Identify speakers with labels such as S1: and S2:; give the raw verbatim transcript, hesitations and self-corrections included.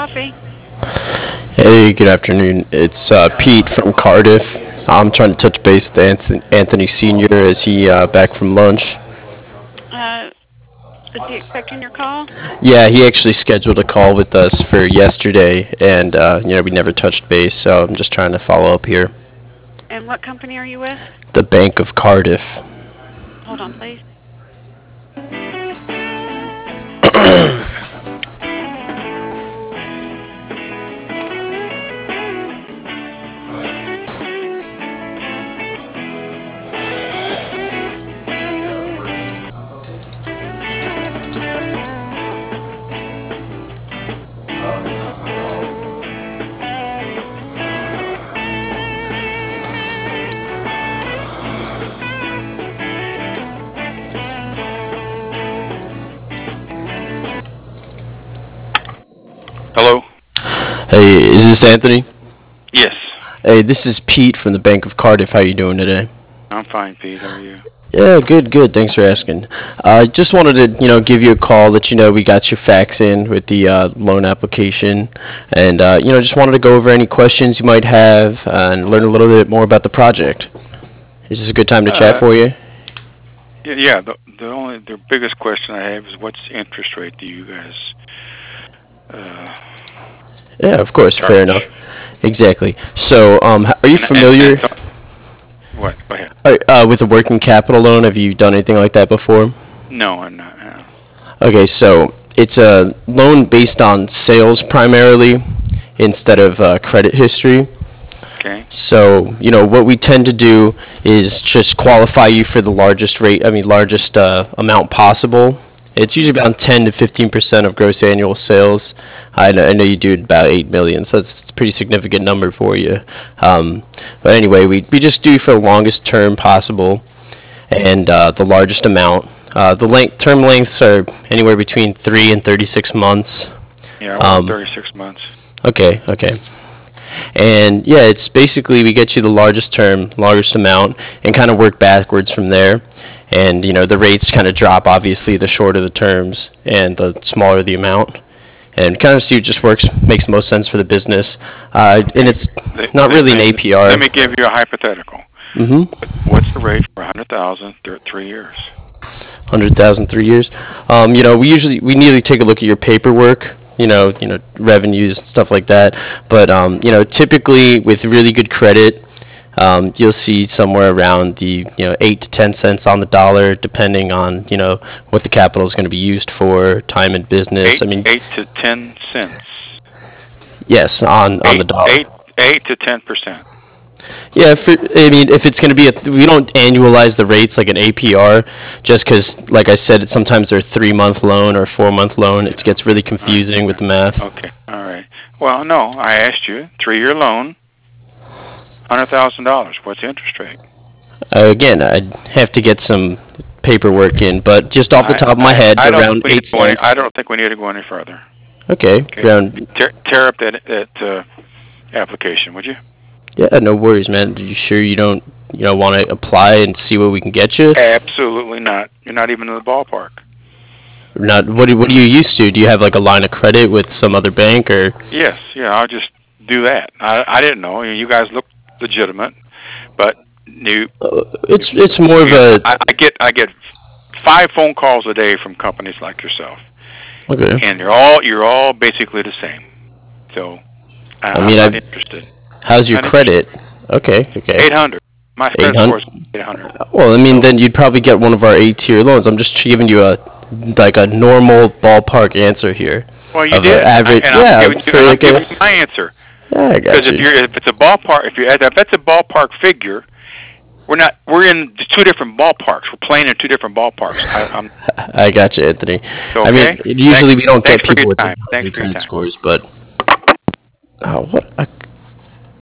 S1: coffee?
S2: Hey, good afternoon. It's uh, Pete from Cardiff. I'm trying to touch base with Anthony, Anthony Senior Is he uh, back from lunch?
S1: Uh, is he expecting your call?
S2: Yeah, he actually scheduled a call with us for yesterday, and uh, you know we never touched base, so I'm just trying to follow up here.
S1: And what company are you with?
S2: The Bank of Cardiff.
S1: Hold on, please.
S3: Hello?
S2: Hey, is this Anthony?
S3: Yes.
S2: Hey, this is Pete from the Bank of Cardiff. How you doing today?
S3: I'm fine, Pete. How are you?
S2: Yeah, good, good. Thanks for asking. I uh, just wanted to, you know, give you a call, let you know we got your fax in with the uh, loan application, and uh, you know, just wanted to go over any questions you might have uh, and learn a little bit more about the project. Is this a good time to chat
S3: Uh,
S2: for you?
S3: yeah, yeah. The, the only, the biggest question I have is what's interest rate do you guys uh,
S2: Yeah, of course. Fair
S3: charge?
S2: enough. Exactly. So, um, h- are you
S3: And, and,
S2: familiar
S3: and so, what? Go ahead.
S2: uh, uh, with a working capital loan? Have you done anything like that before?
S3: No, I'm not. No.
S2: Okay, so it's a loan based on sales primarily instead of uh, credit history.
S3: Okay.
S2: So, you know, what we tend to do is just qualify you for the largest rate, I mean, largest uh, amount possible. It's usually around ten to fifteen percent of gross annual sales. I know, I know you do about eight million, so that's a pretty significant number for you. Um, but anyway, we, we just do for the longest term possible and uh, the largest amount. Uh, the length, term lengths are anywhere between three and thirty-six months.
S3: Yeah, I want
S2: Um,
S3: thirty-six months.
S2: okay, okay. And yeah, it's basically we get you the largest term, largest amount, and kind of work backwards from there. And you know the rates kind of drop obviously the shorter the terms and the smaller the amount. And kind of see what just works makes most sense for the business. Uh, and
S3: Okay.
S2: it's
S3: Let,
S2: not
S3: let
S2: really an
S3: me let
S2: A P R.
S3: me give you a hypothetical.
S2: Mm-hmm.
S3: What's the rate for a hundred thousand through three years?
S2: Hundred thousand three years. Um, you know, we usually we need to take a look at your paperwork. You know, you know revenues stuff like that. But um, you know, typically with really good credit, um, you'll see somewhere around the you know eight to ten cents on the dollar, depending on you know what the capital is going to be used for, time in business.
S3: Eight
S2: I mean,
S3: eight to ten cents.
S2: yes, on on the
S3: Eight
S2: dollar.
S3: eight eight to ten percent.
S2: Yeah, for, I mean, if it's going to be a, we don't annualize the rates like an A P R, just because, like I said, it, sometimes they're a three-month loan or four-month loan. It gets really
S3: All right.
S2: confusing with the math.
S3: Okay. All right. Well, no, I asked you three-year loan, hundred thousand dollars. What's the interest rate?
S2: Uh, again, I'd have to get some paperwork in, but just off the
S3: I,
S2: top of my
S3: I,
S2: head,
S3: I don't think
S2: around
S3: we need
S2: eight
S3: to go any. I
S2: cents.
S3: don't think we need to go any further.
S2: Okay,
S3: Okay.
S2: around.
S3: Tear, tear up that that uh, application, would you?
S2: Yeah, no worries, man. Are you sure you don't, you know, want to apply and see what we can get you?
S3: Absolutely not. You're not even in the ballpark.
S2: Not. What? do- What are you used to? Do you have like a line of credit with some other bank or?
S3: Yes. Yeah. I'll just do that. I I didn't know. You guys look legitimate, but you.
S2: Uh,
S3: you,
S2: it's it's more of
S3: you
S2: a.
S3: I, I get I get five phone calls a day from companies like yourself,
S2: Okay.
S3: and you're all you're all basically the same. So I,
S2: I
S3: I'm
S2: mean,
S3: not
S2: I.
S3: interested.
S2: How's your
S3: Not interested.
S2: credit? Okay. Okay.
S3: Eight hundred. My
S2: Eight
S3: credit score
S2: hundred.
S3: is eight hundred.
S2: Well, I mean,
S3: So
S2: then you'd probably get one of our eight-tier loans. I'm just giving you a like a normal ballpark answer here
S3: well, you
S2: of an
S3: did, I,
S2: average.
S3: and I'm
S2: Yeah,
S3: giving you
S2: for
S3: and I'm
S2: like
S3: giving
S2: a.
S3: you my answer.
S2: Yeah, I
S3: Because
S2: got
S3: if
S2: you.
S3: you're if it's a ballpark, if you if that's a ballpark figure, we're not we're in two different ballparks. We're playing in two different ballparks. I, I'm
S2: I got you, Anthony. I mean,
S3: okay.
S2: usually
S3: Thanks
S2: we don't
S3: thanks
S2: get
S3: for your
S2: people with
S3: time.
S2: the
S3: Thanks
S2: high
S3: for your
S2: credit
S3: time.
S2: scores, but oh, what? I,